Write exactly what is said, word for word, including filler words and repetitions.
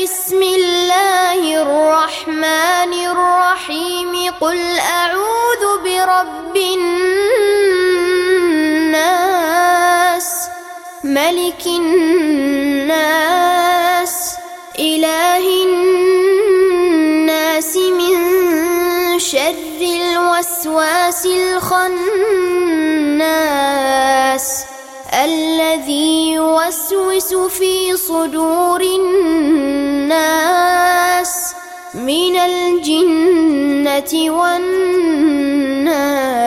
بسم الله الرحمن الرحيم قل أعوذ برب الناس ملك الناس إله الناس من شر الوسواس الخناس الذي يوسوس في صدور الناس من الجنة والناس.